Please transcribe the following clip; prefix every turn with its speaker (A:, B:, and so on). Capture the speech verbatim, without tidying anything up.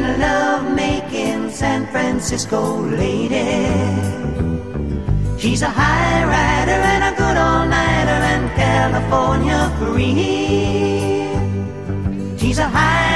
A: and a love-making San Francisco lady. She's a high rider and a good all-nighter and California queen. She's a high